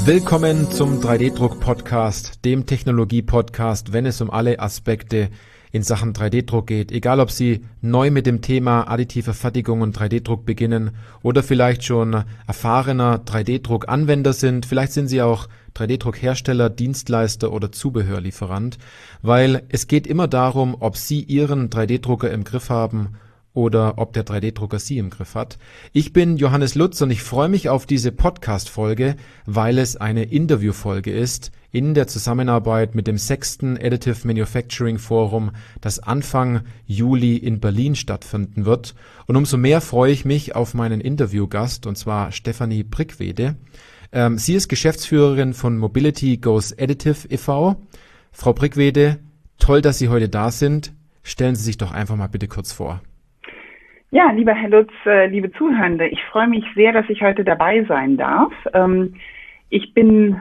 Willkommen zum 3D-Druck-Podcast, dem Technologie-Podcast, wenn es um alle Aspekte in Sachen 3D-Druck geht. Egal, ob Sie neu mit dem Thema additive Fertigung und 3D-Druck beginnen oder vielleicht schon erfahrener 3D-Druck-Anwender sind. Vielleicht sind Sie auch 3D-Druck-Hersteller, Dienstleister oder Zubehörlieferant, weil es geht immer darum, ob Sie Ihren 3D-Drucker im Griff haben oder ob der 3D-Drucker Sie im Griff hat. Ich bin Johannes Lutz und ich freue mich auf diese Podcast-Folge, weil es eine Interview-Folge ist in der Zusammenarbeit mit dem 6. Additive Manufacturing Forum, das Anfang Juli in Berlin stattfinden wird. Und umso mehr freue ich mich auf meinen Interviewgast, und zwar Stefanie Brickwede. Sie ist Geschäftsführerin von Mobility Goes Additive e.V. Frau Brickwede, toll, dass Sie heute da sind. Stellen Sie sich doch einfach mal bitte kurz vor. Ja, lieber Herr Lutz, liebe Zuhörende, ich freue mich sehr, dass ich heute dabei sein darf. Ich bin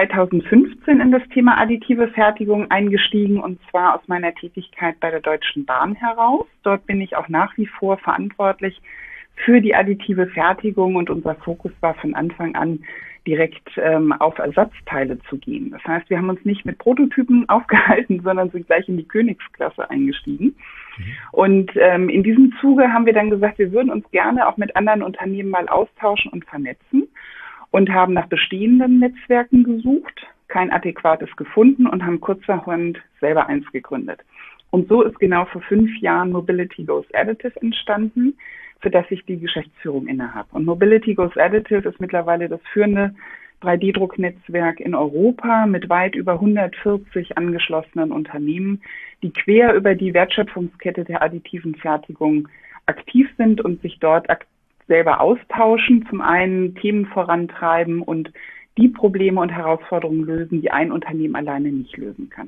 2015 in das Thema additive Fertigung eingestiegen, und zwar aus meiner Tätigkeit bei der Deutschen Bahn heraus. Dort bin ich auch nach wie vor verantwortlich für die additive Fertigung, und unser Fokus war von Anfang an direkt auf Ersatzteile zu gehen. Das heißt, wir haben uns nicht mit Prototypen aufgehalten, sondern sind gleich in die Königsklasse eingestiegen. Und in diesem Zuge haben wir dann gesagt, wir würden uns gerne auch mit anderen Unternehmen mal austauschen und vernetzen und haben nach bestehenden Netzwerken gesucht, kein adäquates gefunden und haben kurzerhand selber eins gegründet. Und so ist genau vor 5 Jahren Mobility Goes Additive entstanden, für das ich die Geschäftsführung innehabe. Und Mobility Goes Additive ist mittlerweile das führende 3D-Drucknetzwerk in Europa mit weit über 140 angeschlossenen Unternehmen, die quer über die Wertschöpfungskette der additiven Fertigung aktiv sind und sich dort selber austauschen, zum einen Themen vorantreiben und die Probleme und Herausforderungen lösen, die ein Unternehmen alleine nicht lösen kann.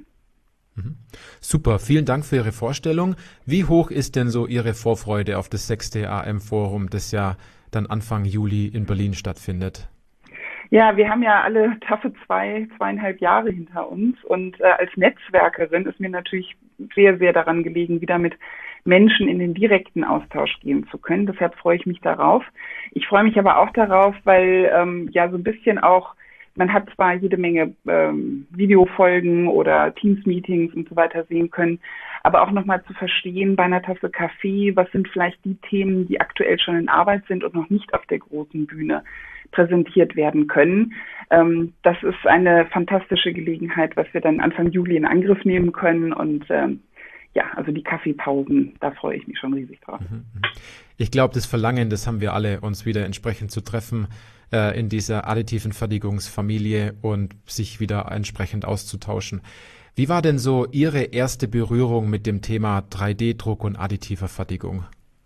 Super, vielen Dank für Ihre Vorstellung. Wie hoch ist denn so Ihre Vorfreude auf das 6. AM-Forum, das ja dann Anfang Juli in Berlin stattfindet? Ja, wir haben ja alle taffe 2,5 Jahre hinter uns, und als Netzwerkerin ist mir natürlich sehr, sehr daran gelegen, wieder mit Menschen in den direkten Austausch gehen zu können. Deshalb freue ich mich darauf. Ich freue mich aber auch darauf, weil ja so ein bisschen auch, man hat zwar jede Menge Videofolgen oder Teams-Meetings und so weiter sehen können, aber auch nochmal zu verstehen bei einer Tasse Kaffee, was sind vielleicht die Themen, die aktuell schon in Arbeit sind und noch nicht auf der großen Bühne präsentiert werden können. Das ist eine fantastische Gelegenheit, was wir dann Anfang Juli in Angriff nehmen können. Und ja, also die Kaffeepausen, da freue ich mich schon riesig drauf. Ich glaube, das Verlangen, das haben wir alle, uns wieder entsprechend zu treffen in dieser additiven Fertigungsfamilie und sich wieder entsprechend auszutauschen. Wie war denn so Ihre erste Berührung mit dem Thema 3D-Druck und additiver Fertigung?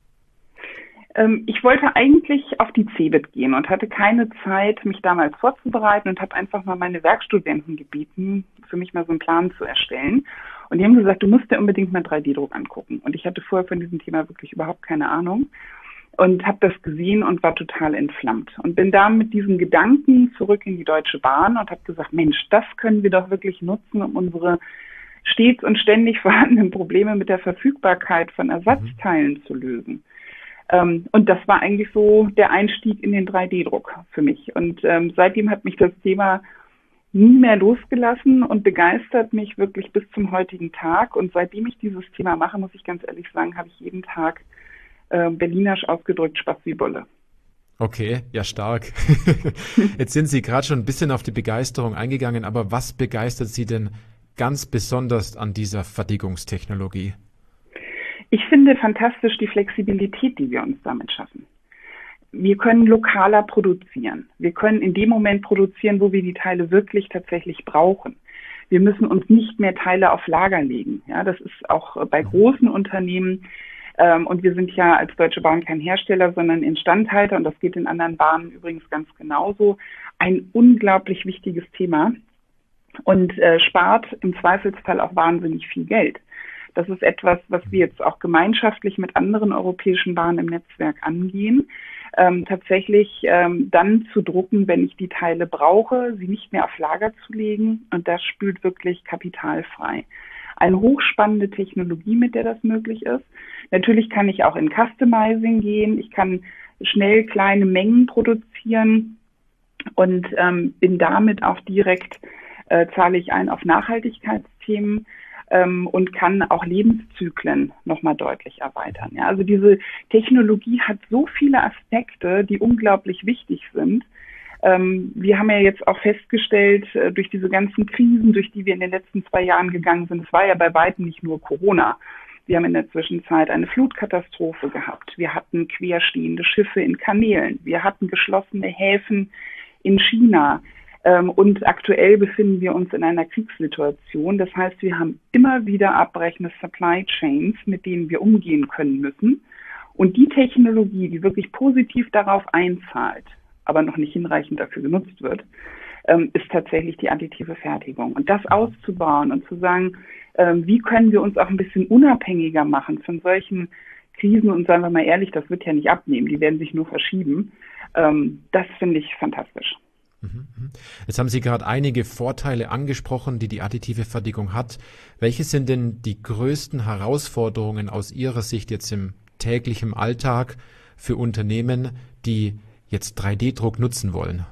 Ich wollte eigentlich auf die CeBIT gehen und hatte keine Zeit, mich damals vorzubereiten, und habe einfach mal meine Werkstudenten gebeten, für mich mal so einen Plan zu erstellen. Und die haben gesagt, du musst dir unbedingt mal 3D-Druck angucken. Und ich hatte vorher von diesem Thema wirklich überhaupt keine Ahnung und habe das gesehen und war total entflammt. Und bin da mit diesem Gedanken zurück in die Deutsche Bahn und habe gesagt, Mensch, das können wir doch wirklich nutzen, um unsere stets und ständig vorhandenen Probleme mit der Verfügbarkeit von Ersatzteilen zu lösen. Und das war eigentlich so der Einstieg in den 3D-Druck für mich. Und seitdem hat mich das Thema nie mehr losgelassen und begeistert mich wirklich bis zum heutigen Tag. Und seitdem ich dieses Thema mache, muss ich ganz ehrlich sagen, habe ich jeden Tag berlinerisch ausgedrückt Spaß wie Bolle. Okay, ja, stark. Jetzt sind Sie gerade schon ein bisschen auf die Begeisterung eingegangen, aber was begeistert Sie denn ganz besonders an dieser Fertigungstechnologie? Ich finde fantastisch die Flexibilität, die wir uns damit schaffen. Wir können lokaler produzieren. Wir können in dem Moment produzieren, wo wir die Teile wirklich tatsächlich brauchen. Wir müssen uns nicht mehr Teile auf Lager legen. Ja, das ist auch bei großen Unternehmen, und wir sind ja als Deutsche Bahn kein Hersteller, sondern Instandhalter, und das geht in anderen Bahnen übrigens ganz genauso, ein unglaublich wichtiges Thema und spart im Zweifelsfall auch wahnsinnig viel Geld. Das ist etwas, was wir jetzt auch gemeinschaftlich mit anderen europäischen Bahnen im Netzwerk angehen, tatsächlich dann zu drucken, wenn ich die Teile brauche, sie nicht mehr auf Lager zu legen, und das spült wirklich Kapital frei. Eine hochspannende Technologie, mit der das möglich ist. Natürlich kann ich auch in Customizing gehen, ich kann schnell kleine Mengen produzieren, und bin damit auch direkt, zahle ich ein auf Nachhaltigkeitsthemen und kann auch Lebenszyklen nochmal deutlich erweitern. Ja, also diese Technologie hat so viele Aspekte, die unglaublich wichtig sind. Wir haben ja jetzt auch festgestellt, durch diese ganzen Krisen, durch die wir in den letzten 2 Jahren gegangen sind, es war ja bei weitem nicht nur Corona. Wir haben in der Zwischenzeit eine Flutkatastrophe gehabt. Wir hatten querstehende Schiffe in Kanälen. Wir hatten geschlossene Häfen in China. Und aktuell befinden wir uns in einer Kriegssituation. Das heißt, wir haben immer wieder abbrechende Supply Chains, mit denen wir umgehen können müssen. Und die Technologie, die wirklich positiv darauf einzahlt, aber noch nicht hinreichend dafür genutzt wird, ist tatsächlich die additive Fertigung. Und das auszubauen und zu sagen, wie können wir uns auch ein bisschen unabhängiger machen von solchen Krisen und sagen wir mal ehrlich, das wird ja nicht abnehmen, die werden sich nur verschieben. Das finde ich fantastisch. Jetzt haben Sie gerade einige Vorteile angesprochen, die die additive Fertigung hat. Welche sind denn die größten Herausforderungen aus Ihrer Sicht jetzt im täglichen Alltag für Unternehmen, die jetzt 3D-Druck nutzen wollen?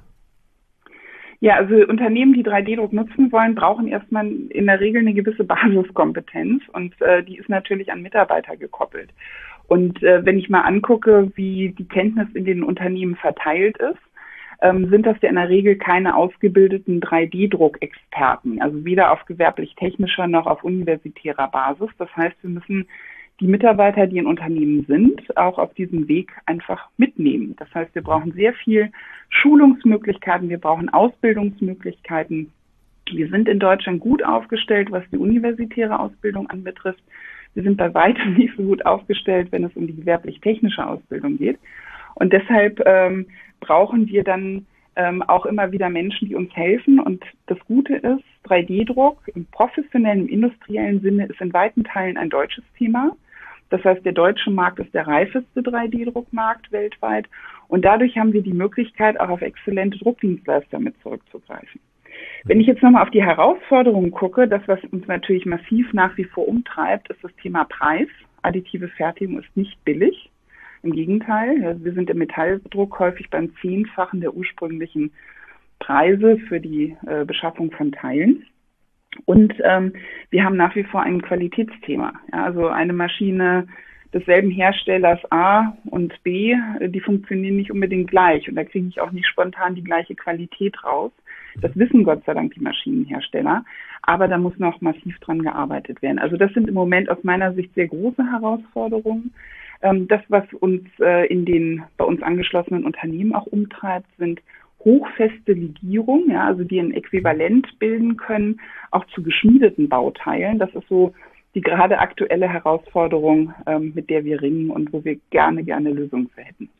Ja, also Unternehmen, die 3D-Druck nutzen wollen, brauchen erstmal in der Regel eine gewisse Basiskompetenz und die ist natürlich an Mitarbeiter gekoppelt. Und wenn ich mal angucke, wie die Kenntnis in den Unternehmen verteilt ist, sind das ja in der Regel keine ausgebildeten 3D-Druck-Experten, also weder auf gewerblich-technischer noch auf universitärer Basis. Das heißt, wir müssen die Mitarbeiter, die in Unternehmen sind, auch auf diesem Weg einfach mitnehmen. Das heißt, wir brauchen sehr viel Schulungsmöglichkeiten, wir brauchen Ausbildungsmöglichkeiten. Wir sind in Deutschland gut aufgestellt, was die universitäre Ausbildung anbetrifft. Wir sind bei weitem nicht so gut aufgestellt, wenn es um die gewerblich-technische Ausbildung geht. Und deshalb brauchen wir dann auch immer wieder Menschen, die uns helfen. Und das Gute ist, 3D-Druck im professionellen, im industriellen Sinne ist in weiten Teilen ein deutsches Thema. Das heißt, der deutsche Markt ist der reifeste 3D-Druckmarkt weltweit. Und dadurch haben wir die Möglichkeit, auch auf exzellente Druckdienstleister mit zurückzugreifen. Wenn ich jetzt nochmal auf die Herausforderungen gucke, das, was uns natürlich massiv nach wie vor umtreibt, ist das Thema Preis. Additive Fertigung ist nicht billig. Im Gegenteil, wir sind im Metalldruck häufig beim 10-fachen der ursprünglichen Preise für die Beschaffung von Teilen. Und wir haben nach wie vor ein Qualitätsthema. Ja, also eine Maschine desselben Herstellers A und B, die funktionieren nicht unbedingt gleich. Und da kriege ich auch nicht spontan die gleiche Qualität raus. Das wissen Gott sei Dank die Maschinenhersteller. Aber da muss noch massiv dran gearbeitet werden. Also das sind im Moment aus meiner Sicht sehr große Herausforderungen. Das, was uns bei uns angeschlossenen Unternehmen auch umtreibt, sind hochfeste Legierungen, ja, also die ein Äquivalent bilden können, auch zu geschmiedeten Bauteilen. Das ist so die gerade aktuelle Herausforderung, mit der wir ringen und wo wir gerne Lösungen für hätten.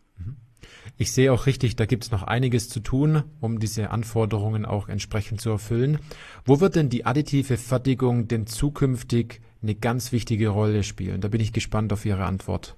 Ich sehe auch richtig, da gibt es noch einiges zu tun, um diese Anforderungen auch entsprechend zu erfüllen. Wo wird denn die additive Fertigung denn zukünftig eine ganz wichtige Rolle spielen? Da bin ich gespannt auf Ihre Antwort.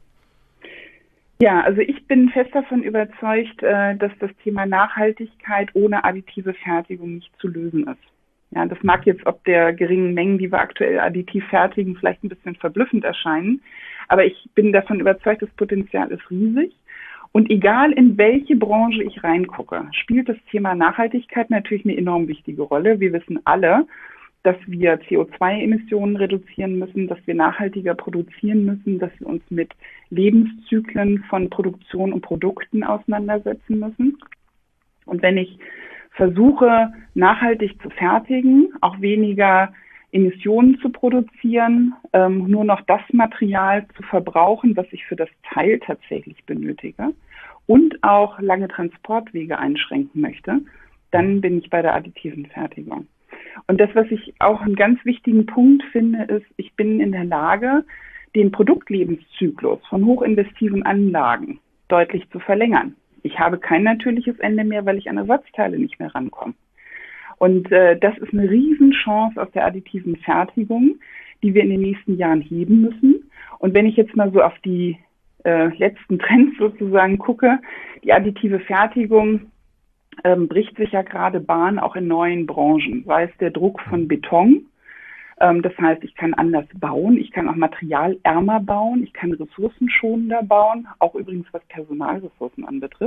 Ja, also ich bin fest davon überzeugt, dass das Thema Nachhaltigkeit ohne additive Fertigung nicht zu lösen ist. Ja, das mag jetzt ob der geringen Mengen, die wir aktuell additiv fertigen, vielleicht ein bisschen verblüffend erscheinen. Aber ich bin davon überzeugt, das Potenzial ist riesig. Und egal in welche Branche ich reingucke, spielt das Thema Nachhaltigkeit natürlich eine enorm wichtige Rolle. Wir wissen alle, dass wir CO2-Emissionen reduzieren müssen, dass wir nachhaltiger produzieren müssen, dass wir uns mit Lebenszyklen von Produktion und Produkten auseinandersetzen müssen. Und wenn ich versuche, nachhaltig zu fertigen, auch weniger Emissionen zu produzieren, nur noch das Material zu verbrauchen, was ich für das Teil tatsächlich benötige und auch lange Transportwege einschränken möchte, dann bin ich bei der additiven Fertigung. Und das, was ich auch einen ganz wichtigen Punkt finde, ist, ich bin in der Lage, den Produktlebenszyklus von hochinvestiven Anlagen deutlich zu verlängern. Ich habe kein natürliches Ende mehr, weil ich an Ersatzteile nicht mehr rankomme. Und das ist eine Riesenchance aus der additiven Fertigung, die wir in den nächsten Jahren heben müssen. Und wenn ich jetzt mal so auf die letzten Trends sozusagen gucke, die additive Fertigung bricht sich ja gerade Bahn auch in neuen Branchen, sei es der Druck von Beton. Das heißt, ich kann anders bauen, ich kann auch materialärmer bauen, ich kann ressourcenschonender bauen, auch übrigens was Personalressourcen anbetrifft.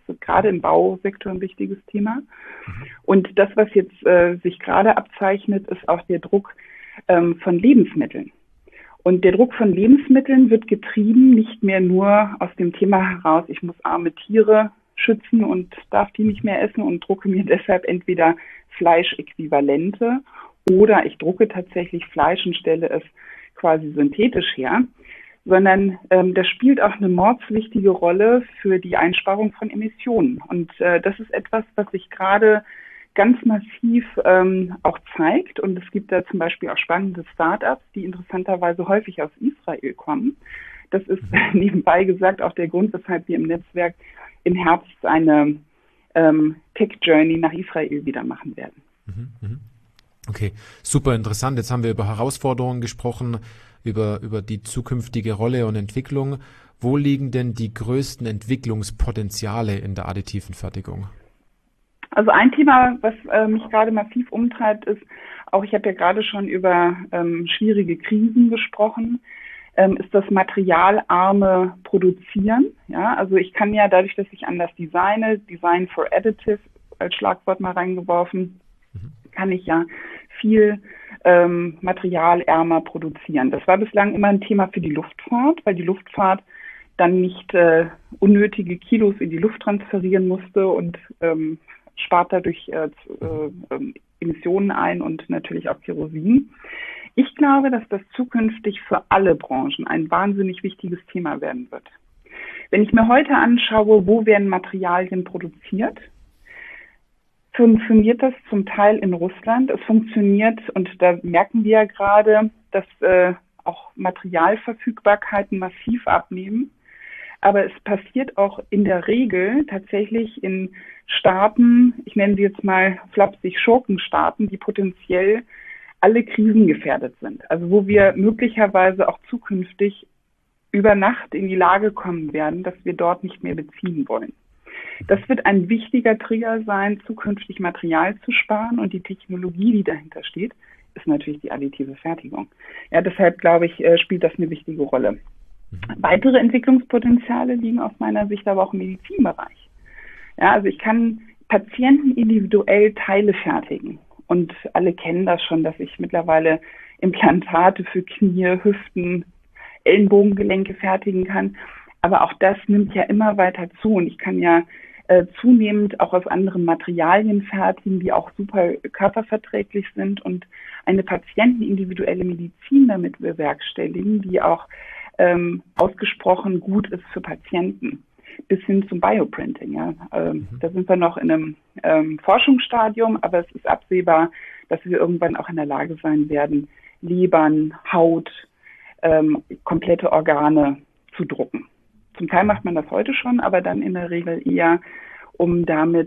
ist gerade im Bausektor ein wichtiges Thema. Und das, was jetzt sich gerade abzeichnet, ist auch der Druck von Lebensmitteln. Und der Druck von Lebensmitteln wird getrieben nicht mehr nur aus dem Thema heraus, ich muss arme Tiere schützen und darf die nicht mehr essen und drucke mir deshalb entweder Fleischäquivalente oder ich drucke tatsächlich Fleisch und stelle es quasi synthetisch her, sondern das spielt auch eine mordswichtige Rolle für die Einsparung von Emissionen. Und das ist etwas, was sich gerade ganz massiv auch zeigt. Und es gibt da zum Beispiel auch spannende Startups, die interessanterweise häufig aus Israel kommen. Das ist nebenbei gesagt auch der Grund, weshalb wir im Netzwerk im Herbst eine Tech-Journey nach Israel wieder machen werden. Okay, super interessant. Jetzt haben wir über Herausforderungen gesprochen, über die zukünftige Rolle und Entwicklung. Wo liegen denn die größten Entwicklungspotenziale in der additiven Fertigung? Also ein Thema, was mich gerade massiv umtreibt, ist auch, ich habe ja gerade schon über schwierige Krisen gesprochen, ist das materialarme Produzieren. Ja, also ich kann ja dadurch, dass ich anders designe, Design for Additive als Schlagwort mal reingeworfen, kann ich ja viel materialärmer produzieren. Das war bislang immer ein Thema für die Luftfahrt, weil die Luftfahrt dann nicht unnötige Kilos in die Luft transferieren musste und spart dadurch Emissionen ein und natürlich auch Kerosin. Ich glaube, dass das zukünftig für alle Branchen ein wahnsinnig wichtiges Thema werden wird. Wenn ich mir heute anschaue, wo werden Materialien produziert, funktioniert das zum Teil in Russland. Es funktioniert, und da merken wir ja gerade, dass auch Materialverfügbarkeiten massiv abnehmen. Aber es passiert auch in der Regel tatsächlich in Staaten, ich nenne sie jetzt mal flapsig Schurkenstaaten, die potenziell alle krisengefährdet sind. Also wo wir möglicherweise auch zukünftig über Nacht in die Lage kommen werden, dass wir dort nicht mehr beziehen wollen. Das wird ein wichtiger Trigger sein, zukünftig Material zu sparen, und die Technologie, die dahinter steht, ist natürlich die additive Fertigung. Ja, deshalb glaube ich, spielt das eine wichtige Rolle. Weitere Entwicklungspotenziale liegen aus meiner Sicht aber auch im Medizinbereich. Ja, also ich kann Patienten individuell Teile fertigen, und alle kennen das schon, dass ich mittlerweile Implantate für Knie, Hüften, Ellenbogengelenke fertigen kann. Aber auch das nimmt ja immer weiter zu, und ich kann ja zunehmend auch aus anderen Materialien fertigen, die auch super körperverträglich sind, und eine patientenindividuelle Medizin damit bewerkstelligen, die auch ausgesprochen gut ist für Patienten, bis hin zum Bioprinting. Ja. Da sind wir noch in einem Forschungsstadium, aber es ist absehbar, dass wir irgendwann auch in der Lage sein werden, Lebern, Haut, komplette Organe zu drucken. Zum Teil macht man das heute schon, aber dann in der Regel eher, um damit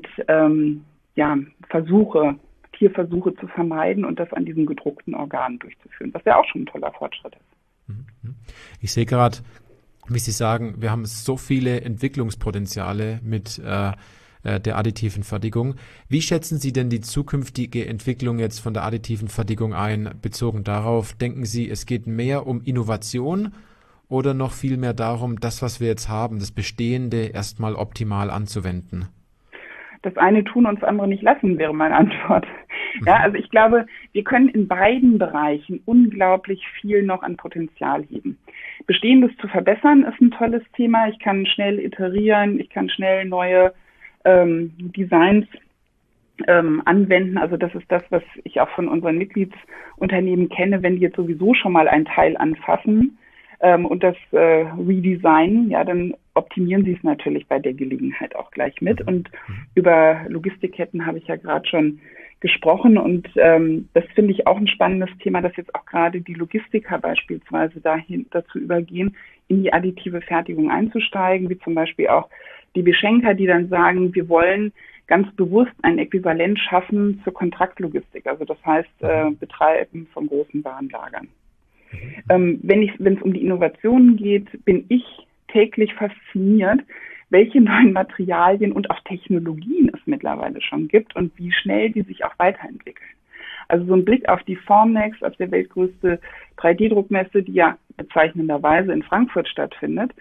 Tierversuche zu vermeiden und das an diesen gedruckten Organen durchzuführen, was ja auch schon ein toller Fortschritt ist. Ich sehe gerade, wie Sie sagen, wir haben so viele Entwicklungspotenziale mit der additiven Fertigung. Wie schätzen Sie denn die zukünftige Entwicklung jetzt von der additiven Fertigung ein, bezogen darauf? Denken Sie, es geht mehr um Innovation oder noch viel mehr darum, das, was wir jetzt haben, das Bestehende erstmal optimal anzuwenden? Das eine tun und das andere nicht lassen, wäre meine Antwort. Ja, also ich glaube, wir können in beiden Bereichen unglaublich viel noch an Potenzial heben. Bestehendes zu verbessern ist ein tolles Thema. Ich kann schnell iterieren, ich kann schnell neue Designs anwenden. Also das ist das, was ich auch von unseren Mitgliedsunternehmen kenne, wenn die jetzt sowieso schon mal ein Teil anfassen und das redesignen, ja, dann optimieren sie es natürlich bei der Gelegenheit auch gleich mit. Und über Logistikketten habe ich ja gerade schon gesprochen, und das finde ich auch ein spannendes Thema, dass jetzt auch gerade die Logistiker beispielsweise dazu übergehen, in die additive Fertigung einzusteigen, wie zum Beispiel auch die Beschenker, die dann sagen, wir wollen ganz bewusst ein Äquivalent schaffen zur Kontraktlogistik, also das heißt Betreiben von großen Warenlagern. Wenn es um die Innovationen geht, bin ich täglich fasziniert, welche neuen Materialien und auch Technologien es mittlerweile schon gibt und wie schnell die sich auch weiterentwickeln. Also so ein Blick auf die Formnext, auf der weltgrößte 3D-Druckmesse, die ja bezeichnenderweise in Frankfurt stattfindet,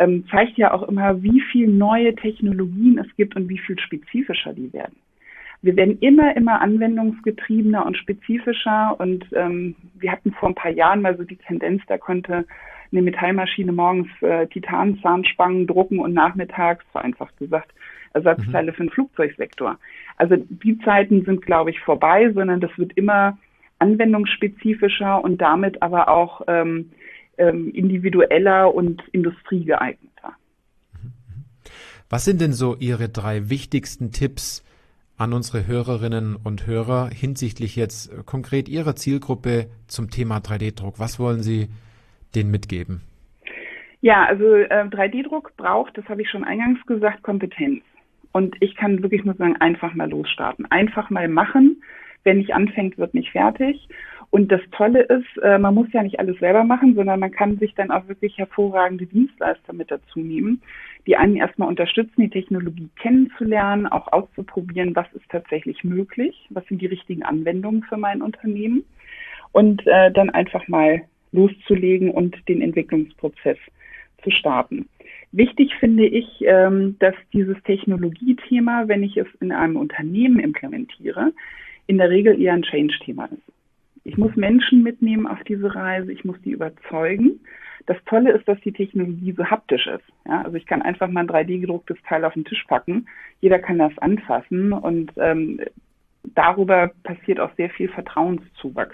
zeigt ja auch immer, wie viel neue Technologien es gibt und wie viel spezifischer die werden. Wir werden immer anwendungsgetriebener und spezifischer und wir hatten vor ein paar Jahren mal so die Tendenz, da konnte eine Metallmaschine morgens Titanzahnspangen drucken und nachmittags, vereinfacht gesagt, Ersatzteile für den Flugzeugsektor. Also die Zeiten sind, glaube ich, vorbei, sondern das wird immer anwendungsspezifischer und damit aber auch individueller und industriegeeigneter. Was sind denn so Ihre 3 wichtigsten Tipps an unsere Hörerinnen und Hörer hinsichtlich jetzt konkret Ihrer Zielgruppe zum Thema 3D-Druck? Was wollen Sie denen mitgeben? Ja, also 3D-Druck braucht, das habe ich schon eingangs gesagt, Kompetenz. Und ich kann wirklich nur sagen, einfach mal losstarten. Einfach mal machen. Wer nicht anfängt, wird nicht fertig. Und das Tolle ist, man muss ja nicht alles selber machen, sondern man kann sich dann auch wirklich hervorragende Dienstleister mit dazu nehmen, die einen erstmal unterstützen, die Technologie kennenzulernen, auch auszuprobieren, was ist tatsächlich möglich, was sind die richtigen Anwendungen für mein Unternehmen und dann einfach mal loszulegen und den Entwicklungsprozess zu starten. Wichtig finde ich, dass dieses Technologiethema, wenn ich es in einem Unternehmen implementiere, in der Regel eher ein Change-Thema ist. Ich muss Menschen mitnehmen auf diese Reise, ich muss die überzeugen. Das Tolle ist, dass die Technologie so haptisch ist. Ja, also ich kann einfach mal ein 3D-gedrucktes Teil auf den Tisch packen. Jeder kann das anfassen und darüber passiert auch sehr viel Vertrauenszuwachs.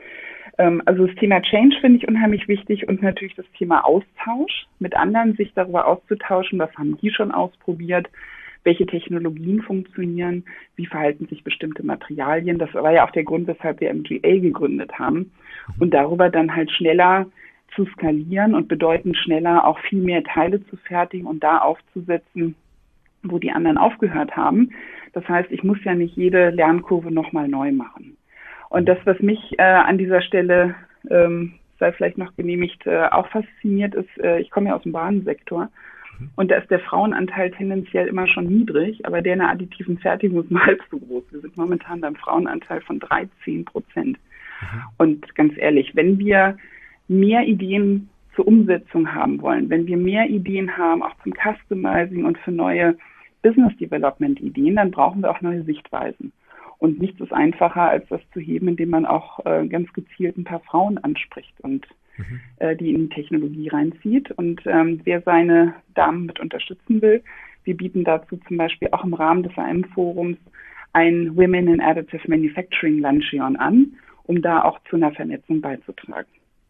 Also das Thema Change finde ich unheimlich wichtig und natürlich das Thema Austausch, mit anderen sich darüber auszutauschen, was haben die schon ausprobiert, welche Technologien funktionieren, wie verhalten sich bestimmte Materialien. Das war ja auch der Grund, weshalb wir MGA gegründet haben. Und darüber dann halt schneller zu skalieren und bedeutend schneller auch viel mehr Teile zu fertigen und da aufzusetzen, wo die anderen aufgehört haben. Das heißt, ich muss ja nicht jede Lernkurve nochmal neu machen. Und das, was mich an dieser Stelle, sei vielleicht noch genehmigt, auch fasziniert ist, ich komme ja aus dem Bahnsektor. Und da ist der Frauenanteil tendenziell immer schon niedrig, aber der in der additiven Fertigung ist nur halb so groß. Wir sind momentan beim Frauenanteil von 13%. Und ganz ehrlich, wenn wir mehr Ideen zur Umsetzung haben wollen, wenn wir mehr Ideen haben, auch zum Customizing und für neue Business Development Ideen, dann brauchen wir auch neue Sichtweisen. Und nichts ist einfacher, als das zu heben, indem man auch ganz gezielt ein paar Frauen anspricht und die in die Technologie reinzieht. Und wer seine Damen mit unterstützen will, wir bieten dazu zum Beispiel auch im Rahmen des AM-Forums ein Women in Additive Manufacturing Luncheon an, um da auch zu einer Vernetzung beizutragen.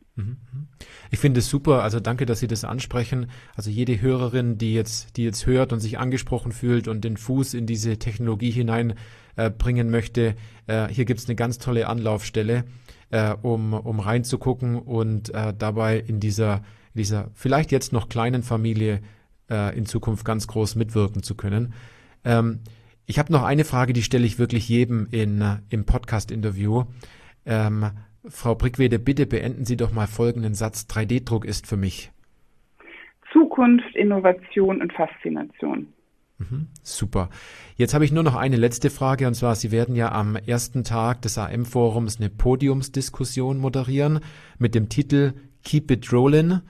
Ich finde es super, also danke, dass Sie das ansprechen. Also jede Hörerin, die jetzt hört und sich angesprochen fühlt und den Fuß in diese Technologie hineinbringen möchte, hier gibt es eine ganz tolle Anlaufstelle, um reinzugucken und dabei in dieser vielleicht jetzt noch kleinen Familie in Zukunft ganz groß mitwirken zu können. Ich habe noch eine Frage, die stelle ich wirklich jedem im Podcast-Interview. Frau Brickwede, bitte beenden Sie doch mal folgenden Satz. 3D-Druck ist für mich Zukunft, Innovation und Faszination. Super. Jetzt habe ich nur noch eine letzte Frage, und zwar, Sie werden ja am ersten Tag des AM-Forums eine Podiumsdiskussion moderieren mit dem Titel Keep it Rollin',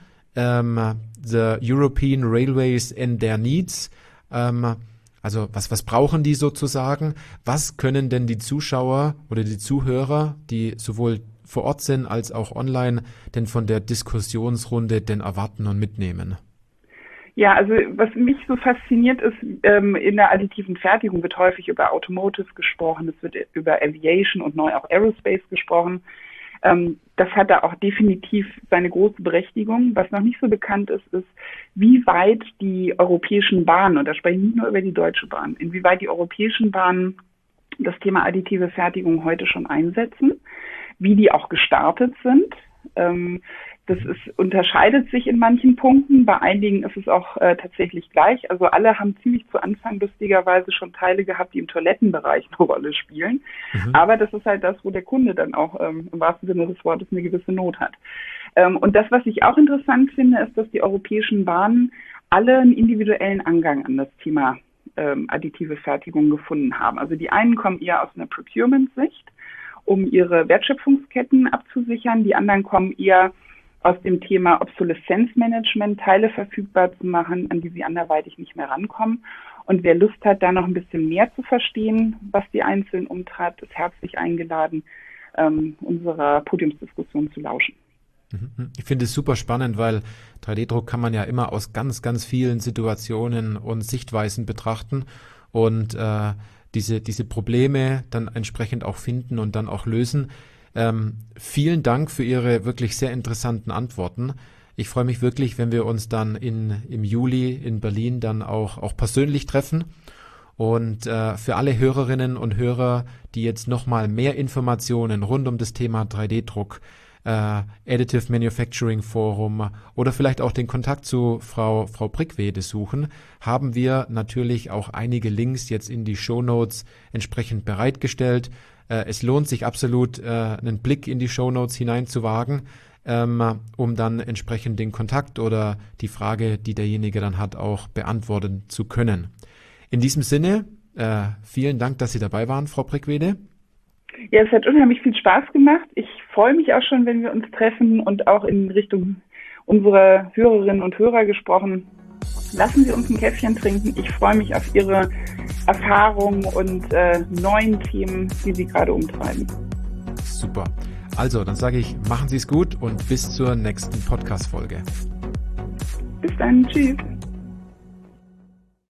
the European Railways and their Needs. Also was brauchen die sozusagen? Was können denn die Zuschauer oder die Zuhörer, die sowohl vor Ort sind als auch online, denn von der Diskussionsrunde denn erwarten und mitnehmen? Ja, also was mich so fasziniert ist, in der additiven Fertigung wird häufig über Automotive gesprochen, es wird über Aviation und neu auch Aerospace gesprochen. Das hat da auch definitiv seine große Berechtigung. Was noch nicht so bekannt ist, wie weit die europäischen Bahnen, und da spreche ich nicht nur über die Deutsche Bahn, inwieweit die europäischen Bahnen das Thema additive Fertigung heute schon einsetzen, wie die auch gestartet sind. Unterscheidet sich in manchen Punkten, bei einigen ist es auch tatsächlich gleich. Also alle haben ziemlich zu Anfang lustigerweise schon Teile gehabt, die im Toilettenbereich eine Rolle spielen. Aber das ist halt das, wo der Kunde dann auch im wahrsten Sinne des Wortes eine gewisse Not hat. Und das, was ich auch interessant finde, ist, dass die europäischen Bahnen alle einen individuellen Angang an das Thema additive Fertigung gefunden haben. Also die einen kommen eher aus einer Procurement-Sicht, um ihre Wertschöpfungsketten abzusichern. Die anderen kommen eher aus dem Thema Obsoleszenzmanagement Teile verfügbar zu machen, an die sie anderweitig nicht mehr rankommen. Und wer Lust hat, da noch ein bisschen mehr zu verstehen, was die Einzelnen umtreibt, ist herzlich eingeladen, unserer Podiumsdiskussion zu lauschen. Ich finde es super spannend, weil 3D-Druck kann man ja immer aus ganz, ganz vielen Situationen und Sichtweisen betrachten und diese Probleme dann entsprechend auch finden und dann auch lösen. Vielen Dank für Ihre wirklich sehr interessanten Antworten. Ich freue mich wirklich, wenn wir uns dann im Juli in Berlin dann auch persönlich treffen. Und für alle Hörerinnen und Hörer, die jetzt nochmal mehr Informationen rund um das Thema 3D-Druck, Additive Manufacturing Forum oder vielleicht auch den Kontakt zu Frau Brickwede suchen, haben wir natürlich auch einige Links jetzt in die Shownotes entsprechend bereitgestellt. Es lohnt sich absolut, einen Blick in die Shownotes hineinzuwagen, um dann entsprechend den Kontakt oder die Frage, die derjenige dann hat, auch beantworten zu können. In diesem Sinne, vielen Dank, dass Sie dabei waren, Frau Brickwede. Ja, es hat unheimlich viel Spaß gemacht. Ich freue mich auch schon, wenn wir uns treffen und auch in Richtung unserer Hörerinnen und Hörer gesprochen. Lassen Sie uns ein Käffchen trinken. Ich freue mich auf Ihre Erfahrungen und neuen Themen, die Sie gerade umtreiben. Super. Also, dann sage ich, machen Sie es gut und bis zur nächsten Podcast-Folge. Bis dann. Tschüss.